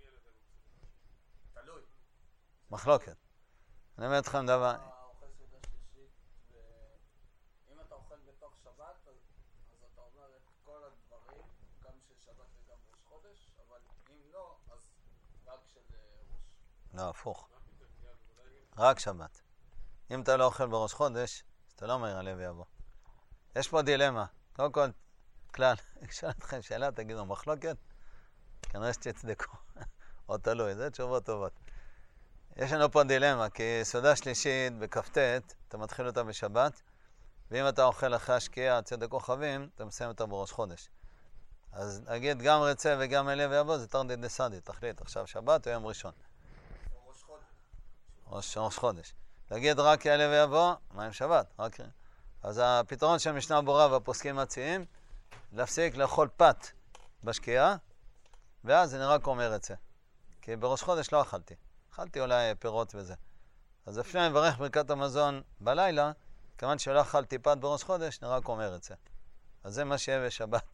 תלוי. מחלוקת. אני אומר אתכם דבר... אתה אוכל סעודה שלישית, ואם אתה אוכל בתוך שבת, אז אתה אומר את כל הדברים, גם של שבת וגם ראש חודש, אבל אם לא, אז רק של ראש. לא, הפוך. רק שבת. אם אתה לא אוכל בראש חודש, אז אתה לא אומר יעלה ויבוא. יש פה דילמה. קודם כל, כלל, אשאל אתכם שאלה, תגידו מחלוקת, כנראה שתצדקו. או תלוי, זה תשובות טובות. יש לנו פה דילמה, כי סעודה שלישית בכ"ט, אתה מתחיל אותה בשבת, ואם אתה אוכל אחרי השקיעה צדק כוכבים, אתה מסיים אותה בראש חודש. אז נגיד גם רצה וגם אלה ויבוא, זה תרתי דסתרי, תחליט, עכשיו שבת או יום ראשון. ראש חודש. ראש, ראש חודש. להגיד רק יעלה ויבוא, מה עם שבת? רק... אז הפתרון של משנה ברורה והפוסקים מציעים, להפסיק לאכול פת בשקיעה, ואז אני רק אומר את זה. כי בראש חודש לא אכלתי. אכלתי אולי פירות וזה. אז לפני אני מברך ברכת המזון בלילה, כיוון שלא אכלתי פת בראש חודש, אני רק אומר את זה. אז זה מה שיהיה בשבת...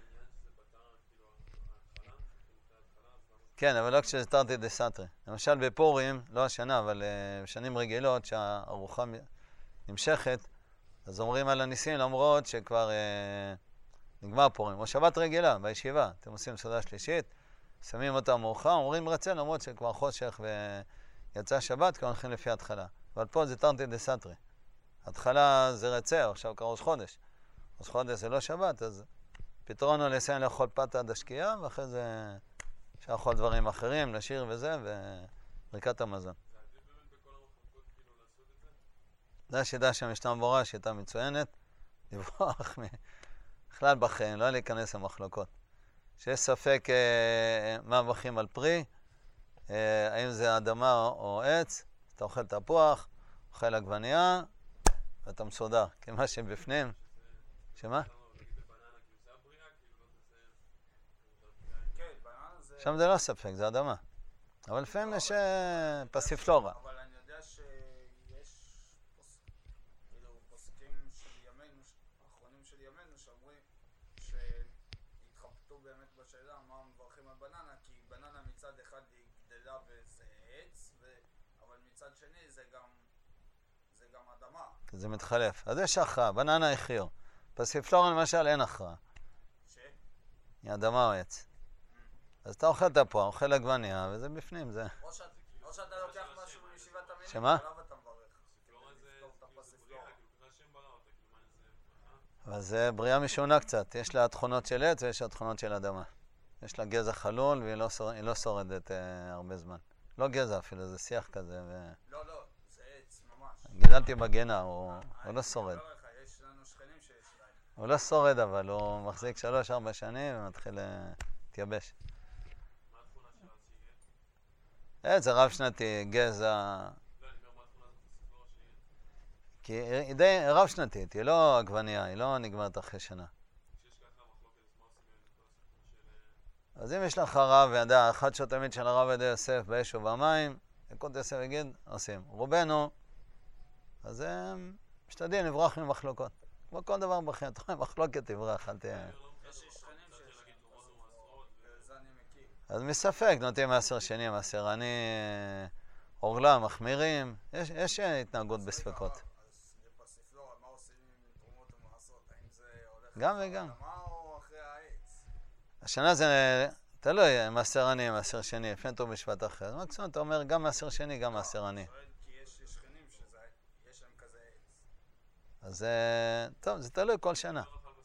כן, אבל לא כשזה תרתי דסתרי. למשל בפורים, לא השנה, אבל בשנים רגילות, שהארוחה נמשכת, אז אומרים על הניסים, למרות שכבר אה, נגמר פורים. או שבת רגילה, בישיבה, אתם עושים סעודה שלישית, שמים אותה מאוחר, אומרים רצה, למרות שכבר חושך ויצא שבת, כי הולכים לפי התחלה. אבל פה זה תרתי דסתרי. התחלה זה רצה, עכשיו כראש חודש. ראש חודש זה לא שבת, אז פתרון הוא לסיים לאכול פת עד השקיעה, ואחרי זה אפשר לאכול דברים אחרים, לשיר וזה, וברכת המזון. זה השיטה שהמשנה ברורה, שיטה מצוינת, לברוח בכלל בחיים, לא להיכנס למחלוקות. שיש ספק אה, מה מברכים על פרי, אה, האם זה אדמה או, או עץ, אתה אוכל תפוח, אוכל עגבנייה, ואתה מסודר, כי מה שבפנים, שמה? שם זה לא ספק, זה אדמה. אבל לפעמים יש אה, פסיפלורה. אבל אני יודע שיש כאילו פוסקים של ימינו, האחרונים של ימינו, שאומרים שהתחבטו באמת בשאלה מה מברכים על בננה, כי בננה מצד אחד היא גדלה וזה עץ, אבל מצד שני זה גם זה גם אדמה. זה מתחלף. אז יש הכרעה, בננה היא חיור. פסיפלורה למשל אין הכרעה. ש? היא אדמה או עץ. אז אתה אוכל תפוח, אוכל עגבנייה, וזה בפנים, זה... או שאתה לוקח משהו מישיבת המינים, שמה? עליו אתה מברך. אבל זה בריאה משונה קצת. יש לה תכונות של עץ ויש לה תכונות של אדמה. יש לה גזע חלול והיא לא, שורד, לא שורדת אה, הרבה זמן. לא גזע אפילו, זה שיח כזה. ו... לא, לא, זה עץ ממש. גידלתי בגינה, הוא, הוא לא שורד. יש לנו שכנים שיש להם. הוא לא שורד, אבל הוא מחזיק שלוש, ארבע שנים ומתחיל להתייבש. אה, זה רב שנתי, גזע... כי היא די רב שנתית, היא לא עגבנייה, היא לא נגמרת אחרי שנה. אז אם יש לך רב וידע, אחד שהוא תמיד של הרב ידי יוסף באש ובמים, יקוד יוסף יגיד, עושים. רובנו, אז הם משתדלים לברוח ממחלוקות. כמו כל דבר בחיים, אתה רואה, מחלוקת תברח, אל תהיה... אז מספק, נותנים מעשר שני, מעשר אני, אורלה, מחמירים, יש, יש התנהגות בספקות. גם וגם. השנה זה תלוי, מעשר אני, מעשר שני, לפני טוב בשבט אחר. אז מקסימום אתה אומר גם מעשר שני, גם מעשר אני. אז טוב, זה תלוי כל שנה.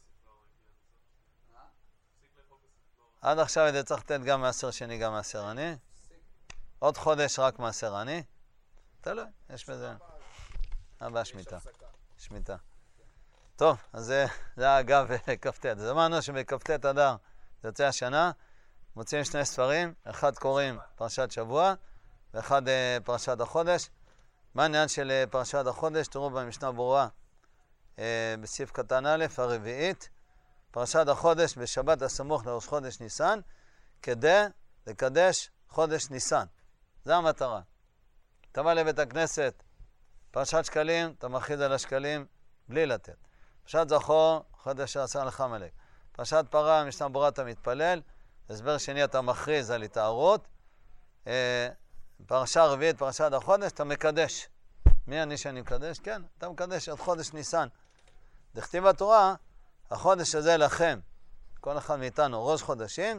עד עכשיו אתה צריך לתת גם מעשר שני, גם מעשר אני. עוד חודש רק מעשר אני. תלוי, יש בזה. הבא שמיטה. שמיטה. טוב, אז זה, זה אגב כ"ט. אז אמרנו שבכ"ט אדר זה יוצא השנה, מוצאים שני ספרים, אחד קוראים פרשת שבוע, ואחד פרשת החודש. מה העניין של פרשת החודש? תראו במשנה ברורה, בסעיף קטן א', הרביעית, פרשת החודש בשבת הסמוך לראש חודש ניסן, כדי לקדש חודש ניסן. זה המטרה. אתה בא לבית הכנסת, פרשת שקלים, אתה מכריז על השקלים בלי לתת. פרשת זכור, חודש שעשה לך מלך. פרשת פרה, משנה ברורה אתה מתפלל, הסבר שני אתה מכריז על התארות. פרשה רביעית, פרשת החודש, אתה מקדש. מי אני שאני מקדש? כן, אתה מקדש את חודש ניסן. דכתיב בתורה, החודש הזה לכם, כל אחד מאיתנו, ראש חודשים,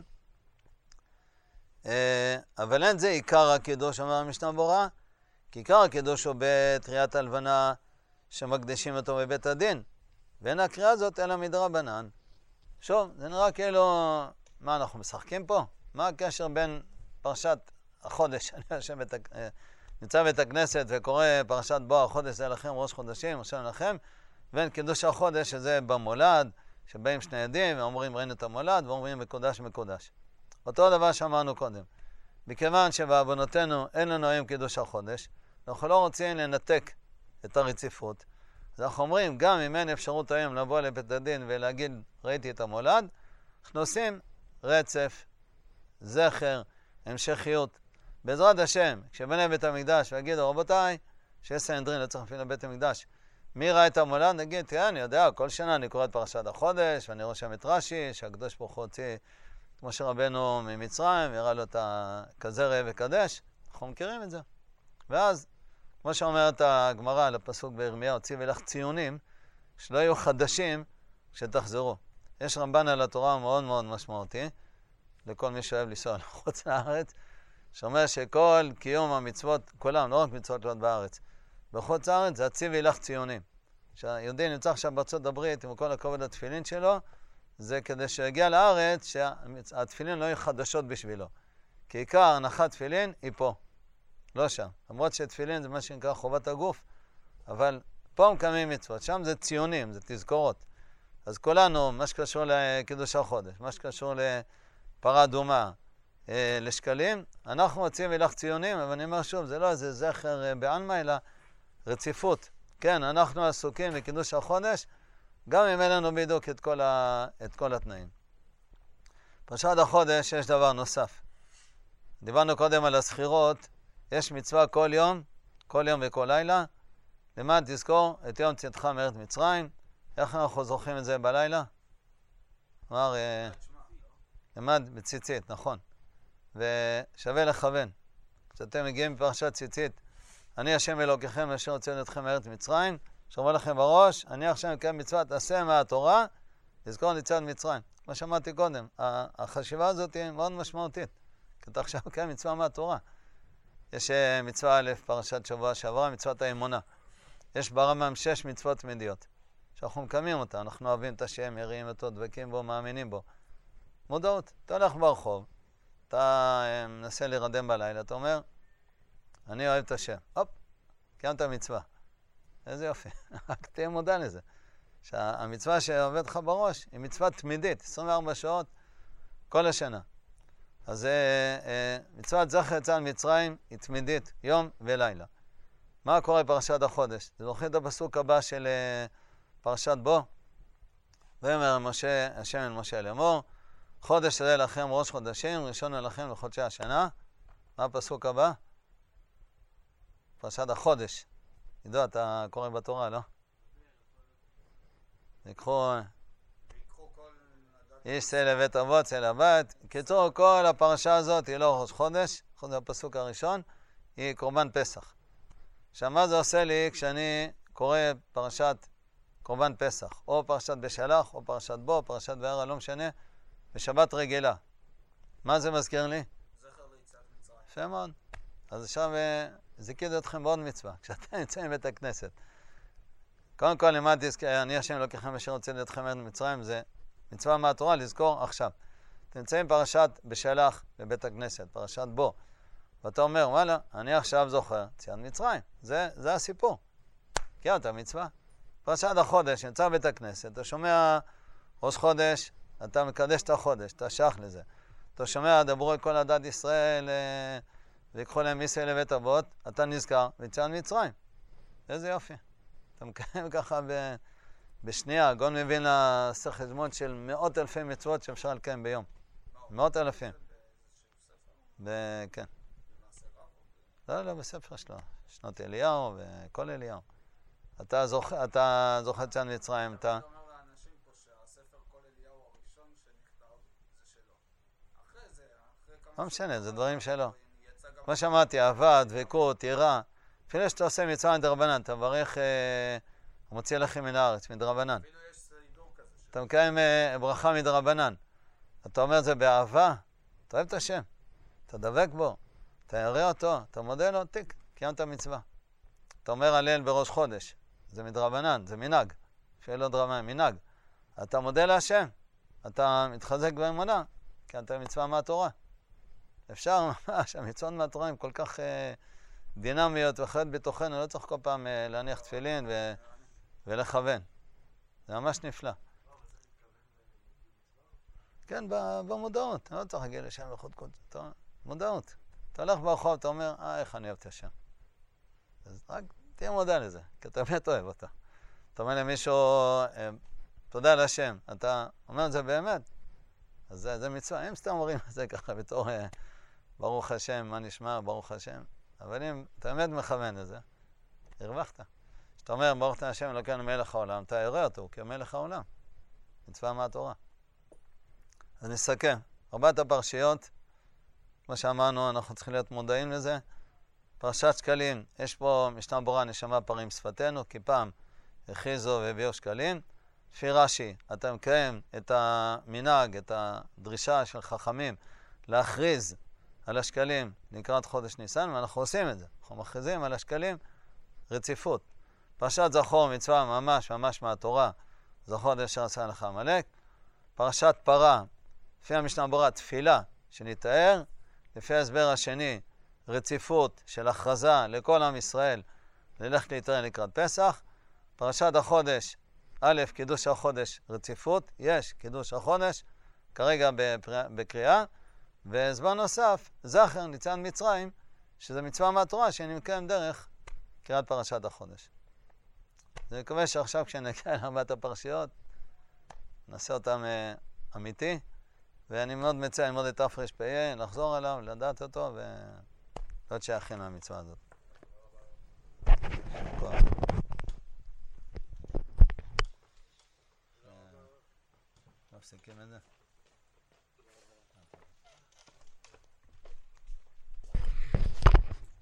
אבל אין זה עיקר הקידוש, אומר המשנה ברורה, כי עיקר הקידוש הוא בתריית הלבנה שמקדשים אותו בבית הדין, ואין הקריאה הזאת אלא מדרבנן. שוב, זה נראה כאילו, מה אנחנו משחקים פה? מה הקשר בין פרשת החודש, אני יושב בת... נמצא בית הכנסת וקורא פרשת בוא החודש זה לכם, ראש חודשים, ראשון לכם, בין קידוש החודש שזה במולד, שבאים שני עדים ואומרים ראינו את המולד ואומרים מקודש מקודש. אותו דבר שאמרנו קודם. מכיוון שבעוונותינו אין לנו היום קידוש החודש, אנחנו לא רוצים לנתק את הרציפות. אז אנחנו אומרים, גם אם אין אפשרות היום לבוא לבית הדין ולהגיד ראיתי את המולד, אנחנו עושים רצף, זכר, המשכיות. בעזרת השם, כשבני בית המקדש ויגידו, רבותיי, שיש סנהדרין לא צריך להפעיל לבית המקדש, מי ראה את המולד? נגיד, תראה, אני יודע, כל שנה אני קורא את פרשת החודש, ואני רואה שם את רש"י, שהקדוש ברוך הוא הוציא את משה רבנו ממצרים, ויראה לו את הכזה ראה וקדש, אנחנו מכירים את זה. ואז, כמו שאומרת הגמרא על הפסוק בירמיה, הוציאו לך ציונים, שלא יהיו חדשים כשתחזרו. יש רמב"ן על התורה מאוד מאוד משמעותי, לכל מי שאוהב לנסוע לחוץ לארץ, שאומר שכל קיום המצוות, כולם, לא רק מצוות להיות בארץ, בחוץ לארץ זה הציבי לך ציונים. שהיהודי נמצא עכשיו בארצות הברית עם כל הכבוד לתפילין שלו, זה כדי שיגיע לארץ שהתפילין לא יהיו חדשות בשבילו. כי עיקר הנחת תפילין היא פה, לא שם. למרות שתפילין זה מה שנקרא חובת הגוף, אבל פה מקיימים מצוות, שם זה ציונים, זה תזכורות. אז כולנו, מה שקשור לקידוש החודש, מה שקשור לפרה אדומה, לשקלים, אנחנו רוצים הילך ציונים, אבל אני אומר שוב, זה לא איזה זכר בעלמא, אלא רציפות. כן, אנחנו עסוקים בקידוש החודש, גם אם אין לנו בדיוק את כל, ה... את כל התנאים. פרשת החודש יש דבר נוסף. דיברנו קודם על הסחירות, יש מצווה כל יום, כל יום וכל לילה, למען תזכור את יום צאתך מארץ מצרים. איך אנחנו זוכרים את זה בלילה? אמר, למד בציצית, נכון. ושווה לכוון. כשאתם מגיעים בפרשת ציצית, אני השם אלוקיכם אשר הוצאתי אתכם מארץ מצרים, שאומר לכם בראש, אני עכשיו מקיים מצוות עשה מהתורה, לזכור את יציאת מצרים. כמו שאמרתי קודם, החשיבה הזאת היא מאוד משמעותית, כי אתה עכשיו מקיים מצווה מהתורה. יש מצווה א', פרשת שבוע שעברה, מצוות האמונה. יש ברמב"ם שש מצוות תמידיות, שאנחנו מקיימים אותה, אנחנו אוהבים את השם, יראים אותו, דבקים בו, מאמינים בו. מודעות, אתה הולך ברחוב, אתה מנסה להירדם בלילה, אתה אומר, אני אוהב את השם. הופ, קיימת מצווה. איזה יופי. רק תהיה מודע לזה. שהמצווה שעובד לך בראש היא מצווה תמידית, עשרים וארבע שעות כל השנה. אז מצוות זכר יציאת מצרים היא תמידית, יום ולילה. מה קורה בפרשת החודש? זה זוכרים את הפסוק הבא של פרשת בו? ואומר משה, השם אל משה לאמור, חודש הזה לכם ראש חודשים, ראשון לכם לחודשי השנה. מה הפסוק הבא? פרשת החודש. עידו, אתה קורא בתורה, לא? ויקחו איש צא לבית אבות, צא לבית. קיצור, כל הפרשה הזאת היא לא ראש חודש, חוץ מהפסוק הראשון, היא קורבן פסח. עכשיו, מה זה עושה לי כשאני קורא פרשת קורבן פסח, או פרשת בשלח, או פרשת בו, פרשת בערה, לא משנה, בשבת רגילה? מה זה מזכיר לי? זכר ליציאת מצרים. יפה מאוד. אז עכשיו זיכיתי אתכם בעוד מצווה, כשאתם נמצאים בבית הכנסת. קודם כל לימדתי, אני השם אלוקיכם אשר רוצה להוציאכם מארץ מצרים, זה מצווה מהתורה לזכור עכשיו. אתם נמצאים פרשת בשלח בבית הכנסת, פרשת בו, ואתה אומר, וואלה, אני עכשיו זוכר יציאת מצרים. זה, זה הסיפור. קיים את המצווה. פרשת החודש, נמצא בבית הכנסת, אתה שומע ראש חודש, אתה מקדש את החודש, אתה שייך לזה. אתה שומע, דברו את כל עדת ישראל, ויקחו להם מישראל לבית אבות, אתה נזכר, ויציאת מצרים. איזה יופי. אתה מקיים ככה ב... בשנייה, הגאון מבין לעשר חשבון של מאות אלפי מצוות שאפשר לקיים ביום. מאות אלפים. ב... כן. לא, לא, בספר שלו. שנות אליהו וכל אליהו. אתה זוכר, אתה זוכר יציאת מצרים, אתה... אתה אומר לאנשים פה שהספר כל אליהו הראשון שנכתב זה שלו. אחרי זה, אחרי כמה... לא משנה, זה דברים שלו. כמו שאמרתי, אהבה, דבקות, יראה. אפילו שאתה עושה מצווה מדרבנן, אתה מברך אה, מוציא לחם מן הארץ, מדרבנן. אפילו יש סידור כזה. אתה מקיים אה, ברכה מדרבנן. אתה אומר את זה באהבה, אתה אוהב את השם. אתה דבק בו, אתה ירא אותו, אתה מודה לו, תיק, קיימת מצווה. אתה אומר הלל בראש חודש, זה מדרבנן, זה מנהג. שאלה לא דרבנן, מנהג. אתה מודה להשם, אתה מתחזק באמונה, כי אתה מצווה מהתורה. אפשר ממש, המצוות מהתורה הן כל כך אה, דינמיות וחיות בתוכנו, לא צריך כל פעם אה, להניח תפילין ו... ולכוון. זה ממש נפלא. כן, במודעות, לא צריך להגיע לשם וחוד קודש. מודעות. אתה הולך ברחוב, אתה אומר, אה, איך אני אוהב את השם. אז רק תהיה מודע לזה, כי אתה באמת אוהב אותה. אתה אומר למישהו, אה, תודה להשם, אתה אומר את זה באמת. אז זה, זה מצווה. אם סתם אומרים את זה ככה בתור אה, ברוך השם, מה נשמע, ברוך השם. אבל אם אתה באמת מכוון לזה, הרווחת. כשאתה אומר, ברוך אתה השם, אלוקינו מלך העולם, אתה ירא אותו כמלך העולם. מצווה מהתורה. אז נסכם. ארבעת הפרשיות, כמו שאמרנו, אנחנו צריכים להיות מודעים לזה. פרשת שקלים, יש פה משנה ברורה, נשמה פרים שפתנו, כי פעם הכריזו והביאו שקלים. לפי רש"י, אתה מקיים את המנהג, את הדרישה של חכמים, להכריז על השקלים לקראת חודש ניסן, ואנחנו עושים את זה. אנחנו מכריזים על השקלים רציפות. פרשת זכור, מצווה ממש ממש מהתורה, זכור אשר עשה לך עמלק. פרשת פרה, לפי המשנה ברורה, תפילה שנתאר. לפי ההסבר השני, רציפות של הכרזה לכל עם ישראל, ללכת להתאר לקראת פסח. פרשת החודש, א', קידוש החודש רציפות, יש קידוש החודש, כרגע בקריאה, וזמן נוסף, זכר יציאת מצרים, שזה מצווה מהתורה שנמקם דרך קריאת פרשת החודש. אני מקווה שעכשיו כשנגיע לארבעת הפרשיות, נעשה אותם אה, אמיתי, ואני מאוד מציע ללמוד את תרפ"א, לחזור עליו, לדעת אותו, ולהיות שייכים למצווה הזאת. מפסיקים את זה?